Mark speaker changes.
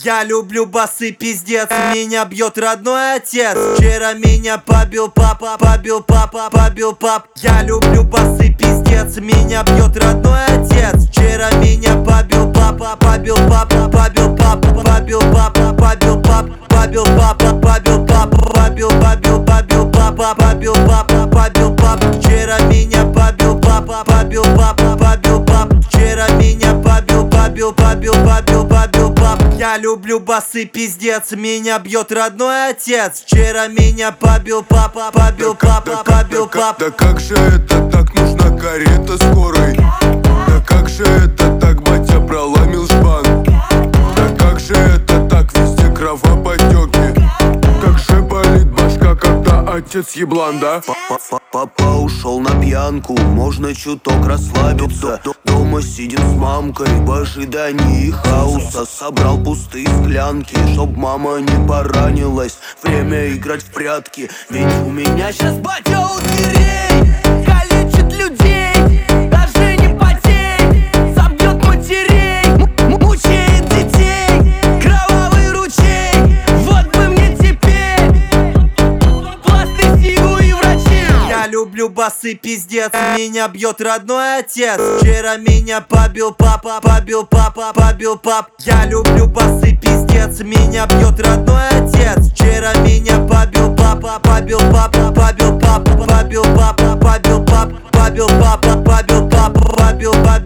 Speaker 1: Я люблю басы, пиздец, меня бьет родной отец. Вчера меня побил папа, побил папа, побил пап. Я люблю басы, пиздец, меня бьет родной отец. Вчера меня побил папа, побил папа, побил папа, побил папа, побил пап, побил папа, побил папа, побил папа, побил папа, побил пап. Вчера меня побил папа, побил папа, побил пап. Вчера меня побил пап. Я люблю басы, пиздец, меня бьет родной отец. Вчера меня побил папа, побил папа, побил пап.
Speaker 2: Да как же это так, нужна карета скорой? Да как же это так, батя проломил шпан? Да как же это так, везде кровоподтеки? Как же болит башка, когда отец еблан, да?
Speaker 3: Папа ушел на пьянку, можно чуток расслабиться. Дома сидим с мамкой в ожидании хаоса. Собрал пустые склянки, чтоб мама не поранилась. Время играть в прятки, ведь у меня сейчас батя у дверей. Калечит людей, даже не потей. Забьет матерей, мучает детей. Кровавый ручей, вот бы мне теперь пласты, сигу и врачей.
Speaker 1: Я люблю басы, пиздец, меня бьет родной отец. Вчера меня побил папа, побил папа, побил пап. Я люблю басы, пиздец, меня бьет родной отец. Вчера меня побил папа, побил папа, побил папа, побил папа, побил пап, побил папа, побил папа, побил папа.